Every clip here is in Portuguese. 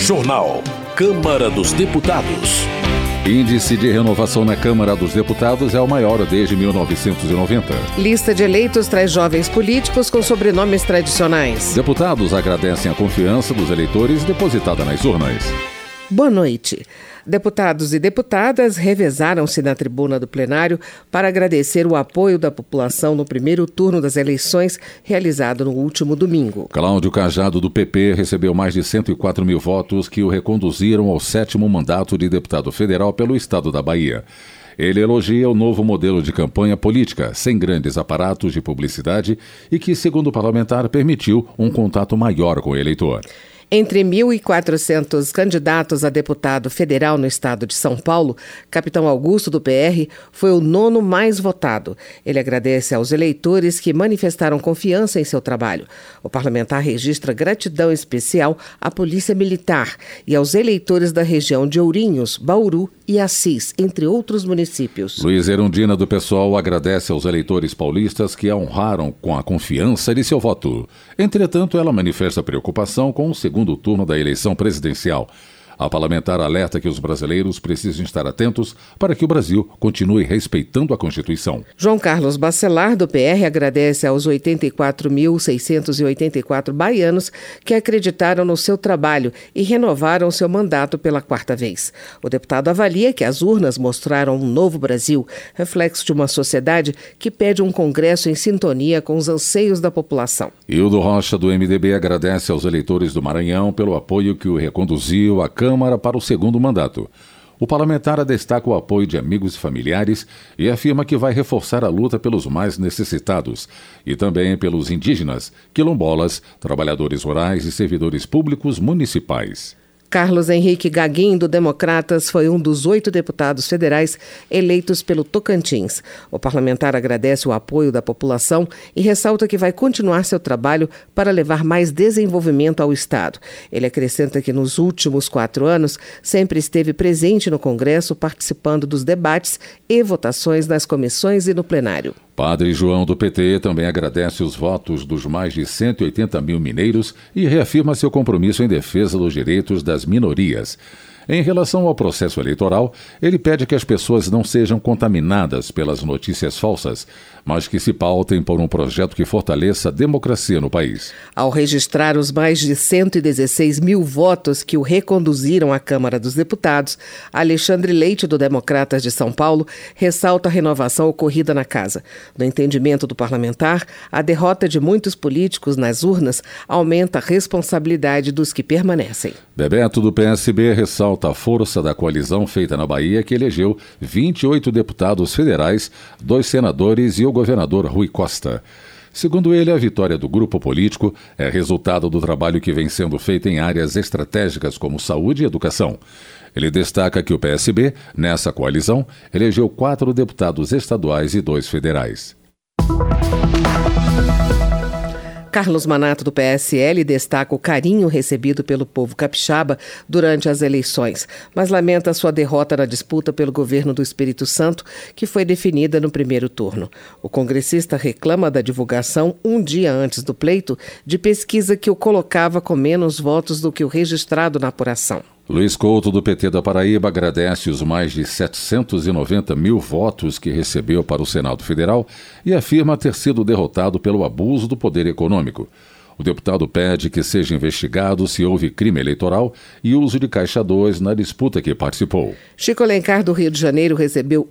Jornal. Câmara dos Deputados. Índice de renovação na Câmara dos Deputados é o maior desde 1990. Lista de eleitos traz jovens políticos com sobrenomes tradicionais. Deputados agradecem a confiança dos eleitores depositada nas urnas. Boa noite. Deputados e deputadas revezaram-se na tribuna do plenário para agradecer o apoio da população no primeiro turno das eleições realizado no último domingo. Cláudio Cajado, do PP, recebeu mais de 104 mil votos que o reconduziram ao 7º mandato de deputado federal pelo estado da Bahia. Ele elogia o novo modelo de campanha política, sem grandes aparatos de publicidade e que, segundo o parlamentar, permitiu um contato maior com o eleitor. Entre 1.400 candidatos a deputado federal no estado de São Paulo, Capitão Augusto, do PR, foi o 9º mais votado. Ele agradece aos eleitores que manifestaram confiança em seu trabalho. O parlamentar registra gratidão especial à Polícia Militar e aos eleitores da região de Ourinhos, Bauru e Assis, entre outros municípios. Luiz Erundina, do PSOL, agradece aos eleitores paulistas que a honraram com a confiança de seu voto. Entretanto, ela manifesta preocupação com o segundo turno da eleição presidencial. A parlamentar alerta que os brasileiros precisam estar atentos para que o Brasil continue respeitando a Constituição. João Carlos Bacelar, do PR, agradece aos 84.684 baianos que acreditaram no seu trabalho e renovaram seu mandato pela 4ª vez. O deputado avalia que as urnas mostraram um novo Brasil, reflexo de uma sociedade que pede um Congresso em sintonia com os anseios da população. Hildo Rocha, do MDB, agradece aos eleitores do Maranhão pelo apoio que o reconduziu à Câmara para o 2º mandato. O parlamentar destaca o apoio de amigos e familiares e afirma que vai reforçar a luta pelos mais necessitados e também pelos indígenas, quilombolas, trabalhadores rurais e servidores públicos municipais. Carlos Henrique Gaguin, do Democratas, foi um dos 8 deputados federais eleitos pelo Tocantins. O parlamentar agradece o apoio da população e ressalta que vai continuar seu trabalho para levar mais desenvolvimento ao Estado. Ele acrescenta que nos últimos 4 anos sempre esteve presente no Congresso, participando dos debates e votações nas comissões e no plenário. Padre João, do PT, também agradece os votos dos mais de 180 mil mineiros e reafirma seu compromisso em defesa dos direitos das minorias. Em relação ao processo eleitoral, ele pede que as pessoas não sejam contaminadas pelas notícias falsas, mas que se pautem por um projeto que fortaleça a democracia no país. Ao registrar os mais de 116 mil votos que o reconduziram à Câmara dos Deputados, Alexandre Leite, do Democratas de São Paulo, ressalta a renovação ocorrida na casa. No entendimento do parlamentar, a derrota de muitos políticos nas urnas aumenta a responsabilidade dos que permanecem. Bebeto, do PSB, ressalta a força da coalizão feita na Bahia, que elegeu 28 deputados federais, 2 senadores e o governador Rui Costa. Segundo ele, a vitória do grupo político é resultado do trabalho que vem sendo feito em áreas estratégicas como saúde e educação. Ele destaca que o PSB, nessa coalizão, elegeu 4 deputados estaduais e 2 federais. Carlos Manato, do PSL, destaca o carinho recebido pelo povo capixaba durante as eleições, mas lamenta sua derrota na disputa pelo governo do Espírito Santo, que foi definida no primeiro turno. O congressista reclama da divulgação, um dia antes do pleito, de pesquisa que o colocava com menos votos do que o registrado na apuração. Luiz Couto, do PT da Paraíba, agradece os mais de 790 mil votos que recebeu para o Senado Federal e afirma ter sido derrotado pelo abuso do poder econômico. O deputado pede que seja investigado se houve crime eleitoral e uso de Caixa 2 na disputa que participou. Chico Alencar, do Rio de Janeiro, recebeu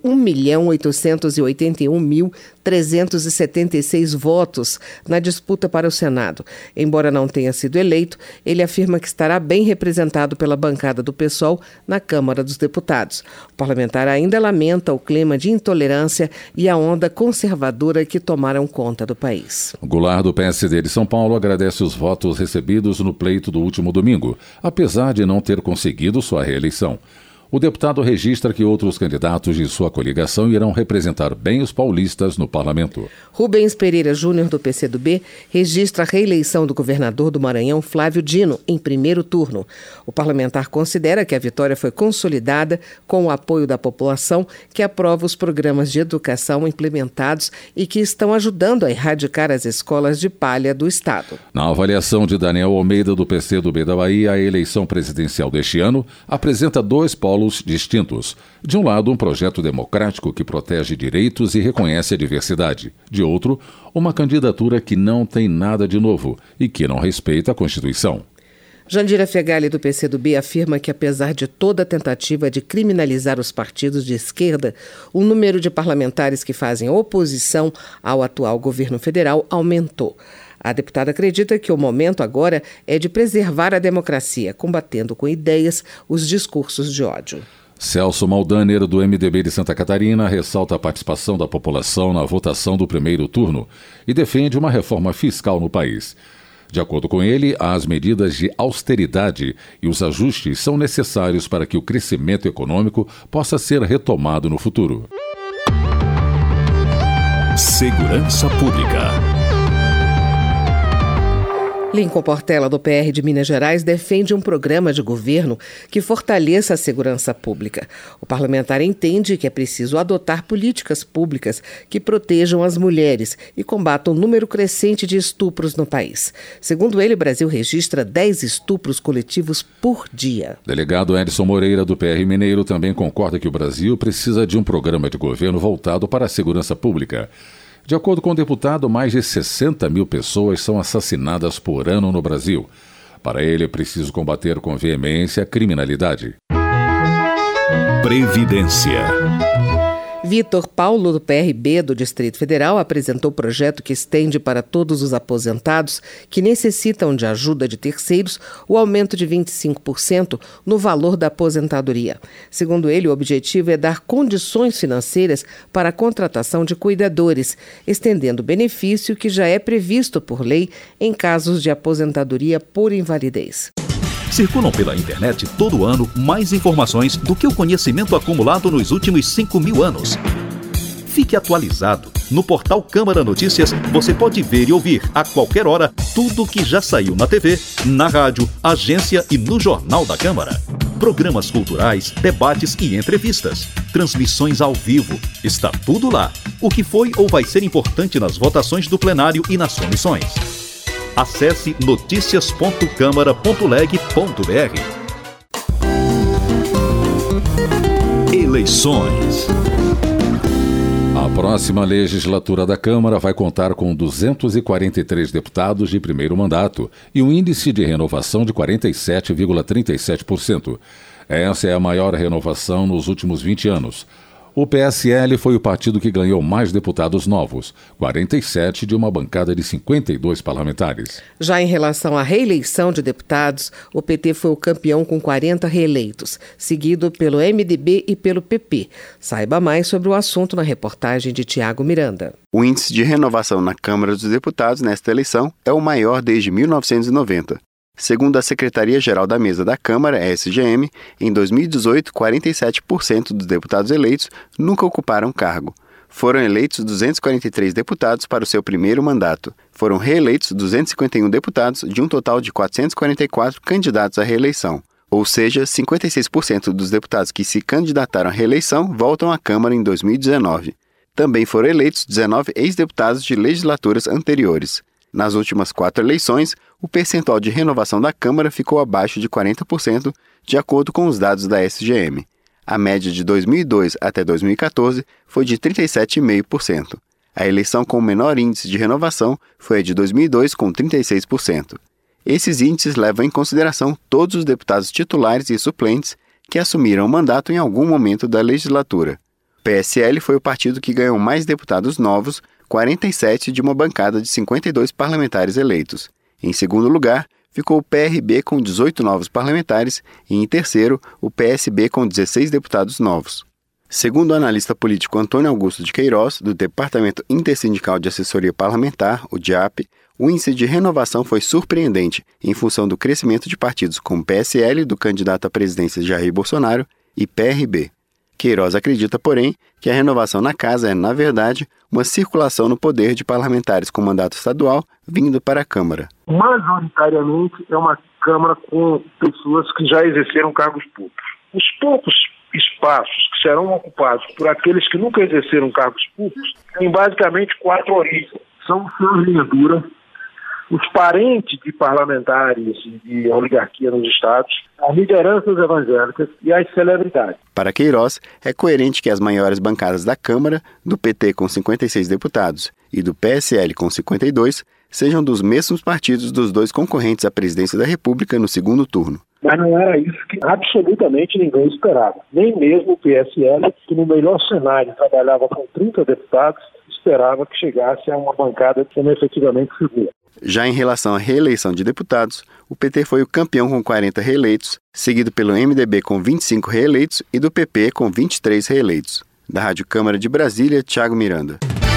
1.881.376 votos na disputa para o Senado. Embora não tenha sido eleito, ele afirma que estará bem representado pela bancada do PSOL na Câmara dos Deputados. O parlamentar ainda lamenta o clima de intolerância e a onda conservadora que tomaram conta do país. Goulart, do PSD de São Paulo, agradece os votos recebidos no pleito do último domingo, apesar de não ter conseguido sua reeleição. O deputado registra que outros candidatos de sua coligação irão representar bem os paulistas no parlamento. Rubens Pereira Júnior, do PCdoB, registra a reeleição do governador do Maranhão, Flávio Dino, em primeiro turno. O parlamentar considera que a vitória foi consolidada com o apoio da população, que aprova os programas de educação implementados e que estão ajudando a erradicar as escolas de palha do estado. Na avaliação de Daniel Almeida, do PCdoB da Bahia, a eleição presidencial deste ano apresenta dois polos distintos. De um lado, um projeto democrático que protege direitos e reconhece a diversidade. De outro, uma candidatura que não tem nada de novo e que não respeita a Constituição. Jandira Fegali, do PCdoB, afirma que, apesar de toda a tentativa de criminalizar os partidos de esquerda, o número de parlamentares que fazem oposição ao atual governo federal aumentou. A deputada acredita que o momento agora é de preservar a democracia, combatendo com ideias os discursos de ódio. Celso Maldaner, do MDB de Santa Catarina, ressalta a participação da população na votação do primeiro turno e defende uma reforma fiscal no país. De acordo com ele, as medidas de austeridade e os ajustes são necessários para que o crescimento econômico possa ser retomado no futuro. Segurança Pública. Lincoln Portela, do PR de Minas Gerais, defende um programa de governo que fortaleça a segurança pública. O parlamentar entende que é preciso adotar políticas públicas que protejam as mulheres e combatam o número crescente de estupros no país. Segundo ele, o Brasil registra 10 estupros coletivos por dia. Delegado Edson Moreira, do PR Mineiro, também concorda que o Brasil precisa de um programa de governo voltado para a segurança pública. De acordo com o deputado, mais de 60 mil pessoas são assassinadas por ano no Brasil. Para ele, é preciso combater com veemência a criminalidade. Previdência. Vitor Paulo, do PRB do Distrito Federal, apresentou o projeto que estende para todos os aposentados que necessitam de ajuda de terceiros o aumento de 25% no valor da aposentadoria. Segundo ele, o objetivo é dar condições financeiras para a contratação de cuidadores, estendendo o benefício que já é previsto por lei em casos de aposentadoria por invalidez. Circulam pela internet todo ano mais informações do que o conhecimento acumulado nos últimos 5.000 anos. Fique atualizado. No portal Câmara Notícias, você pode ver e ouvir a qualquer hora tudo o que já saiu na TV, na rádio, agência e no Jornal da Câmara. Programas culturais, debates e entrevistas. Transmissões ao vivo. Está tudo lá. O que foi ou vai ser importante nas votações do plenário e nas comissões. Acesse noticias.câmara.leg.br. Eleições. A próxima legislatura da Câmara vai contar com 243 deputados de primeiro mandato e um índice de renovação de 47,37%. Essa é a maior renovação nos últimos 20 anos. O PSL foi o partido que ganhou mais deputados novos, 47 de uma bancada de 52 parlamentares. Já em relação à reeleição de deputados, o PT foi o campeão com 40 reeleitos, seguido pelo MDB e pelo PP. Saiba mais sobre o assunto na reportagem de Tiago Miranda. O índice de renovação na Câmara dos Deputados nesta eleição é o maior desde 1990. Segundo a Secretaria-Geral da Mesa da Câmara, SGM, em 2018, 47% dos deputados eleitos nunca ocuparam cargo. Foram eleitos 243 deputados para o seu primeiro mandato. Foram reeleitos 251 deputados de um total de 444 candidatos à reeleição. Ou seja, 56% dos deputados que se candidataram à reeleição voltam à Câmara em 2019. Também foram eleitos 19 ex-deputados de legislaturas anteriores. Nas últimas 4 eleições, o percentual de renovação da Câmara ficou abaixo de 40%, de acordo com os dados da SGM. A média de 2002 até 2014 foi de 37,5%. A eleição com o menor índice de renovação foi a de 2002, com 36%. Esses índices levam em consideração todos os deputados titulares e suplentes que assumiram o mandato em algum momento da legislatura. O PSL foi o partido que ganhou mais deputados novos, 47 de uma bancada de 52 parlamentares eleitos. Em segundo lugar, ficou o PRB com 18 novos parlamentares e, em terceiro, o PSB com 16 deputados novos. Segundo o analista político Antônio Augusto de Queiroz, do Departamento Intersindical de Assessoria Parlamentar, o DIAP, o índice de renovação foi surpreendente em função do crescimento de partidos como o PSL, do candidato à presidência Jair Bolsonaro, e PRB. Queiroz acredita, porém, que a renovação na casa é, na verdade, uma circulação no poder de parlamentares com mandato estadual vindo para a Câmara. Majoritariamente é uma Câmara com pessoas que já exerceram cargos públicos. Os poucos espaços que serão ocupados por aqueles que nunca exerceram cargos públicos têm basicamente 4 origens. São seus linha dura, os parentes de parlamentares e de oligarquia nos estados, as lideranças evangélicas e as celebridades. Para Queiroz, é coerente que as maiores bancadas da Câmara, do PT com 56 deputados e do PSL com 52, sejam dos mesmos partidos dos dois concorrentes à presidência da República no segundo turno. Mas não era isso que absolutamente ninguém esperava. Nem mesmo o PSL, que no melhor cenário trabalhava com 30 deputados, esperava que chegasse a uma bancada como efetivamente segura. Já em relação à reeleição de deputados, o PT foi o campeão com 40 reeleitos, seguido pelo MDB com 25 reeleitos e do PP com 23 reeleitos. Da Rádio Câmara de Brasília, Thiago Miranda.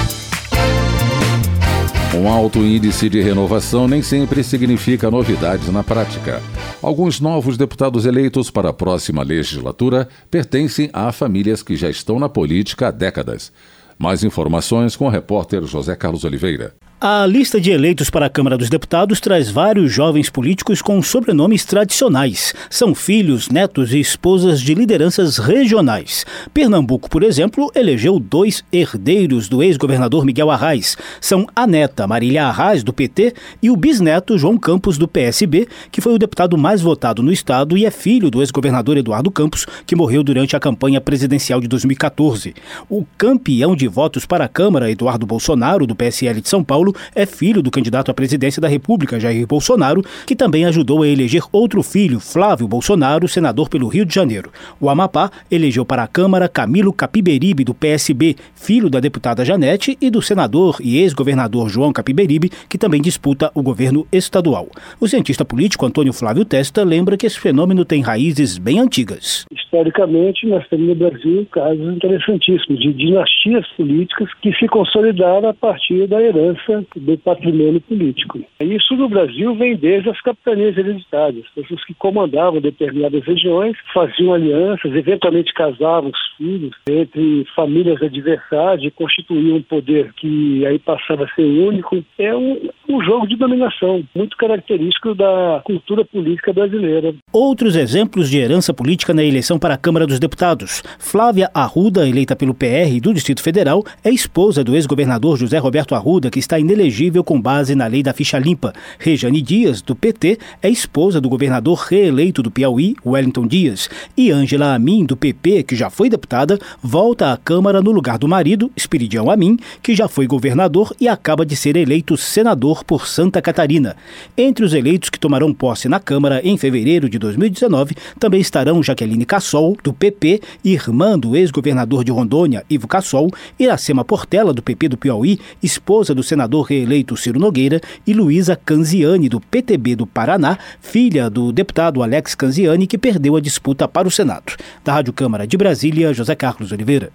Um alto índice de renovação nem sempre significa novidades na prática. Alguns novos deputados eleitos para a próxima legislatura pertencem a famílias que já estão na política há décadas. Mais informações com o repórter José Carlos Oliveira. A lista de eleitos para a Câmara dos Deputados traz vários jovens políticos com sobrenomes tradicionais. São filhos, netos e esposas de lideranças regionais. Pernambuco, por exemplo, elegeu 2 herdeiros do ex-governador Miguel Arraes. São a neta Marília Arraes, do PT, e o bisneto João Campos, do PSB, que foi o deputado mais votado no estado e é filho do ex-governador Eduardo Campos, que morreu durante a campanha presidencial de 2014. O campeão de votos para a Câmara, Eduardo Bolsonaro, do PSL de São Paulo, é filho do candidato à presidência da República, Jair Bolsonaro, que também ajudou a eleger outro filho, Flávio Bolsonaro, senador pelo Rio de Janeiro. O Amapá elegeu para a Câmara Camilo Capiberibe, do PSB, filho da deputada Janete, e do senador e ex-governador João Capiberibe, que também disputa o governo estadual. O cientista político Antônio Flávio Testa lembra que esse fenômeno tem raízes bem antigas. Historicamente, nós temos no Brasil casos interessantíssimos de dinastias políticas que se consolidaram a partir da herança do patrimônio político. Isso no Brasil vem desde as capitanias hereditárias. Pessoas que comandavam determinadas regiões faziam alianças, eventualmente casavam os filhos entre famílias adversárias e constituíam um poder que aí passava a ser único. É um jogo de dominação muito característico da cultura política brasileira. Outros exemplos de herança política na eleição para a Câmara dos Deputados. Flávia Arruda, eleita pelo PR do Distrito Federal, é esposa do ex-governador José Roberto Arruda, que está inelegível com base na lei da ficha limpa. Rejane Dias, do PT, é esposa do governador reeleito do Piauí, Wellington Dias. E Ângela Amin, do PP, que já foi deputada, volta à Câmara no lugar do marido, Esperidião Amin, que já foi governador e acaba de ser eleito senador por Santa Catarina. Entre os eleitos que tomarão posse na Câmara em fevereiro de 2019, também estarão Jaqueline Cassol, do PP, irmã do ex-governador de Rondônia, Ivo Cassol, Iracema Portela, do PP do Piauí, esposa do senador reeleito Ciro Nogueira, e Luísa Canziani, do PTB do Paraná, filha do deputado Alex Canziani, que perdeu a disputa para o Senado. Da Rádio Câmara de Brasília, José Carlos Oliveira.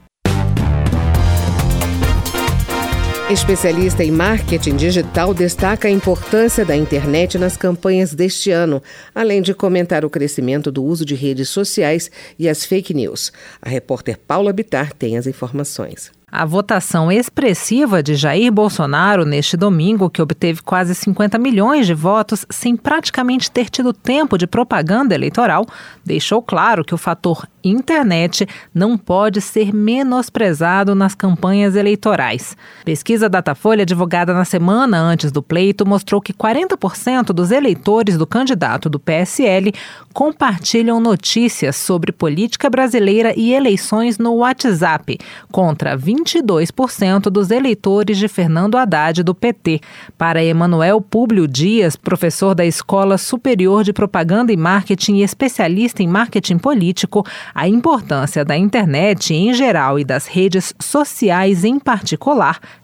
Especialista em marketing digital destaca a importância da internet nas campanhas deste ano, além de comentar o crescimento do uso de redes sociais e as fake news. A repórter Paula Bittar tem as informações. A votação expressiva de Jair Bolsonaro neste domingo, que obteve quase 50 milhões de votos sem praticamente ter tido tempo de propaganda eleitoral, deixou claro que o fator internet não pode ser menosprezado nas campanhas eleitorais. Pesquisa Datafolha divulgada na semana antes do pleito mostrou que 40% dos eleitores do candidato do PSL compartilham notícias sobre política brasileira e eleições no WhatsApp, contra 22% dos eleitores de Fernando Haddad do PT. Para Emanuel Públio Dias, professor da Escola Superior de Propaganda e Marketing e especialista em marketing político, a importância da internet em geral e das redes sociais em particular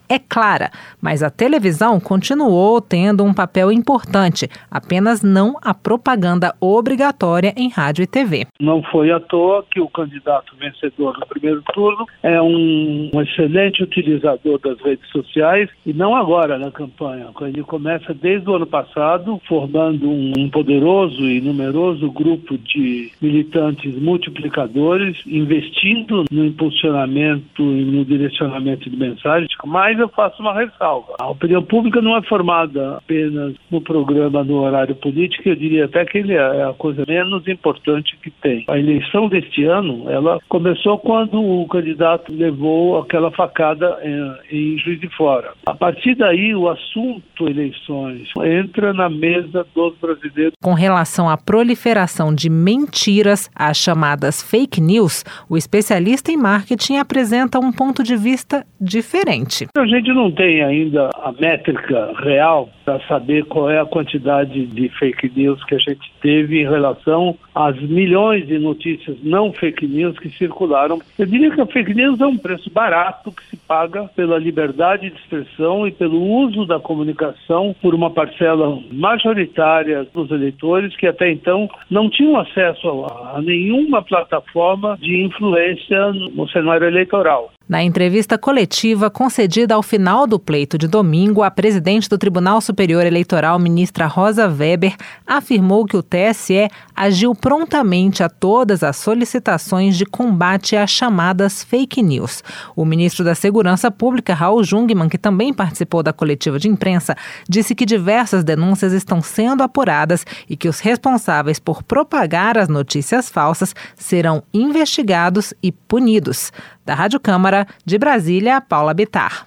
é clara, mas a televisão continuou tendo um papel importante, apenas não a propaganda obrigatória em rádio e TV. Não foi à toa que o candidato vencedor no primeiro turno é um excelente utilizador das redes sociais, e não agora na campanha. Ele começa desde o ano passado, formando um poderoso e numeroso grupo de militantes multiplicadores, investindo no impulsionamento e no direcionamento de mensagens, mas eu faço uma ressalva. A opinião pública não é formada apenas no programa no horário político, eu diria até que ele é a coisa menos importante que tem. A eleição deste ano, ela começou quando o candidato levou aquela facada em Juiz de Fora. A partir daí, o assunto eleições entra na mesa dos brasileiros. Com relação à proliferação de mentiras, as chamadas fake news, o especialista em marketing apresenta um ponto de vista diferente. A gente não tem ainda a métrica real para saber qual é a quantidade de fake news que a gente teve em relação às milhões de notícias não fake news que circularam. Eu diria que a fake news é um preço barato que se paga pela liberdade de expressão e pelo uso da comunicação por uma parcela majoritária dos eleitores que até então não tinham acesso a nenhuma plataforma de influência no cenário eleitoral. Na entrevista coletiva concedida ao final do pleito de domingo, a presidente do Tribunal Superior Eleitoral, ministra Rosa Weber, afirmou que o TSE agiu prontamente a todas as solicitações de combate às chamadas fake news. O ministro da Segurança Pública, Raul Jungmann, que também participou da coletiva de imprensa, disse que diversas denúncias estão sendo apuradas e que os responsáveis por propagar as notícias falsas serão investigados e punidos. Da Rádio Câmara, de Brasília, Paula Bittar.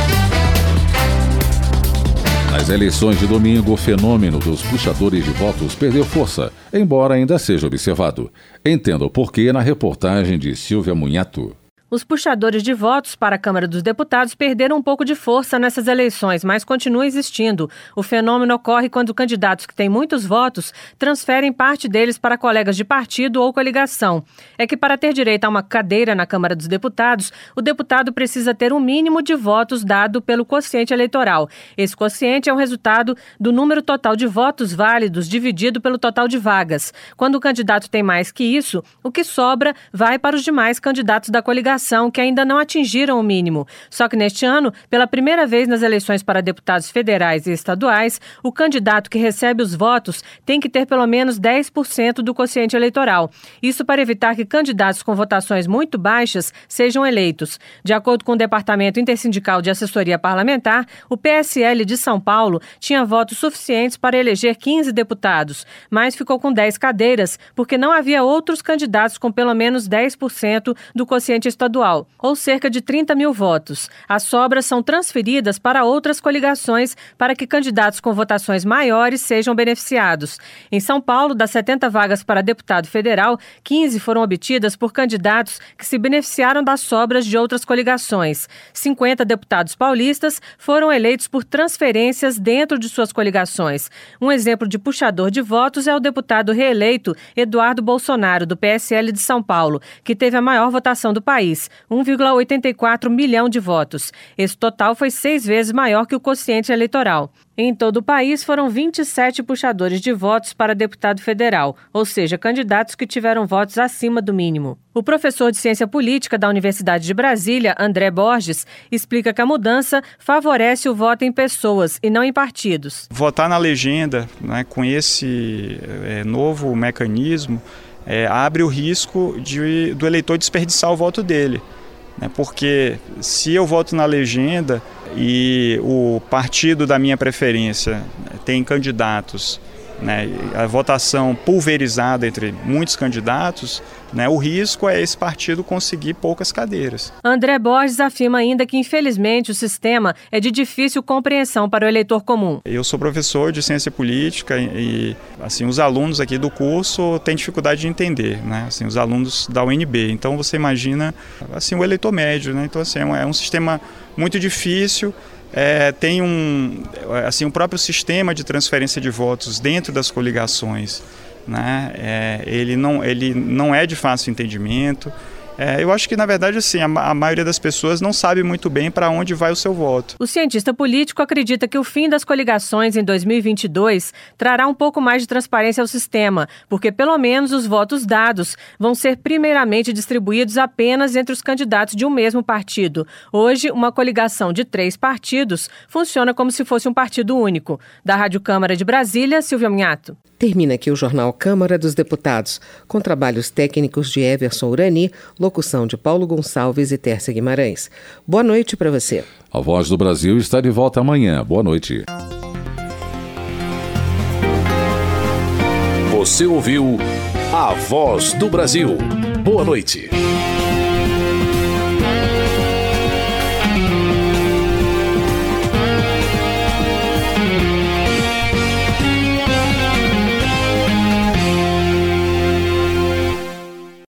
Nas eleições de domingo, o fenômeno dos puxadores de votos perdeu força, embora ainda seja observado. Entenda o porquê na reportagem de Silvia Munhato. Os puxadores de votos para a Câmara dos Deputados perderam um pouco de força nessas eleições, mas continuam existindo. O fenômeno ocorre quando candidatos que têm muitos votos transferem parte deles para colegas de partido ou coligação. É que para ter direito a uma cadeira na Câmara dos Deputados, o deputado precisa ter um mínimo de votos dado pelo quociente eleitoral. Esse quociente é o resultado do número total de votos válidos dividido pelo total de vagas. Quando o candidato tem mais que isso, o que sobra vai para os demais candidatos da coligação, que ainda não atingiram o mínimo. Só que neste ano, pela primeira vez nas eleições para deputados federais e estaduais, o candidato que recebe os votos tem que ter pelo menos 10% do quociente eleitoral. Isso para evitar que candidatos com votações muito baixas sejam eleitos. De acordo com o Departamento Intersindical de Assessoria Parlamentar, o PSL de São Paulo tinha votos suficientes para eleger 15 deputados, mas ficou com 10 cadeiras, porque não havia outros candidatos com pelo menos 10% do quociente estadual, ou cerca de 30 mil votos. As sobras são transferidas para outras coligações para que candidatos com votações maiores sejam beneficiados. Em São Paulo, das 70 vagas para deputado federal, 15 foram obtidas por candidatos que se beneficiaram das sobras de outras coligações. 50 deputados paulistas foram eleitos por transferências dentro de suas coligações. Um exemplo de puxador de votos é o deputado reeleito Eduardo Bolsonaro, do PSL de São Paulo, que teve a maior votação do país, 1,84 milhão de votos. Esse total foi 6 vezes maior que o quociente eleitoral. Em todo o país, foram 27 puxadores de votos para deputado federal, ou seja, candidatos que tiveram votos acima do mínimo. O professor de Ciência Política da Universidade de Brasília, André Borges, explica que a mudança favorece o voto em pessoas e não em partidos. Votar na legenda, né, com esse novo mecanismo, abre o risco do eleitor desperdiçar o voto dele. Porque se eu voto na legenda e o partido da minha preferência tem candidatos, a votação pulverizada entre muitos candidatos, o risco é esse partido conseguir poucas cadeiras. André Borges afirma ainda que, infelizmente, o sistema é de difícil compreensão para o eleitor comum. Eu sou professor de ciência política e os alunos aqui do curso têm dificuldade de entender, os alunos da UNB. Então você imagina o eleitor médio, Então é um sistema muito difícil. Tem o próprio sistema de transferência de votos dentro das coligações, ele não é de fácil entendimento Eu acho que, na verdade, assim, a maioria das pessoas não sabe muito bem para onde vai o seu voto. O cientista político acredita que o fim das coligações em 2022 trará um pouco mais de transparência ao sistema, porque pelo menos os votos dados vão ser primeiramente distribuídos apenas entre os candidatos de um mesmo partido. Hoje, uma coligação de 3 partidos funciona como se fosse um partido único. Da Rádio Câmara de Brasília, Silvia Minhato. Termina aqui o Jornal Câmara dos Deputados, com trabalhos técnicos de Everson Urani, locução de Paulo Gonçalves e Tércia Guimarães. Boa noite para você. A Voz do Brasil está de volta amanhã. Boa noite. Você ouviu A Voz do Brasil. Boa noite.